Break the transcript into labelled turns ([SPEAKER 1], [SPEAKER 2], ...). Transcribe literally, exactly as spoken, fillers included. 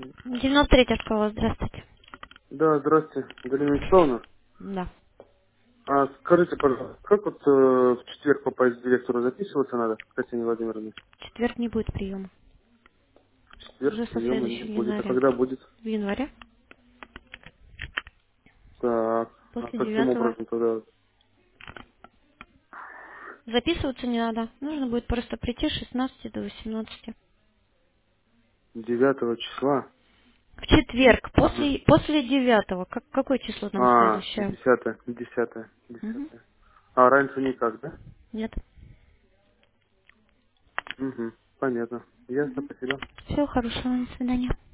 [SPEAKER 1] девяносто третья школа, здравствуйте.
[SPEAKER 2] Да, здравствуйте, Галина Вячеславовна.
[SPEAKER 1] Да.
[SPEAKER 2] А скажите, пожалуйста, как вот э, в четверг попасть к директору записываться надо, к Татьяне Владимировне?
[SPEAKER 1] В четверг не будет приема.
[SPEAKER 2] В четверг
[SPEAKER 1] Уже со
[SPEAKER 2] приема не
[SPEAKER 1] следующего
[SPEAKER 2] будет. А
[SPEAKER 1] января.
[SPEAKER 2] когда будет?
[SPEAKER 1] В январе?
[SPEAKER 2] Так, а
[SPEAKER 1] После
[SPEAKER 2] каким
[SPEAKER 1] девятого.
[SPEAKER 2] образом тогда?
[SPEAKER 1] Записываться не надо. Нужно будет просто прийти с шестнадцати до восемнадцати.
[SPEAKER 2] Девятого числа?
[SPEAKER 1] В четверг,
[SPEAKER 2] Ага.
[SPEAKER 1] после, после девятого. Как, какое число там
[SPEAKER 2] А,
[SPEAKER 1] следующее?
[SPEAKER 2] десятое, десятое,
[SPEAKER 1] Угу.
[SPEAKER 2] десятое. А раньше никак, да?
[SPEAKER 1] Нет.
[SPEAKER 2] Угу, понятно. Ясно,
[SPEAKER 1] Угу.
[SPEAKER 2] спасибо.
[SPEAKER 1] Всего хорошего. До свидания.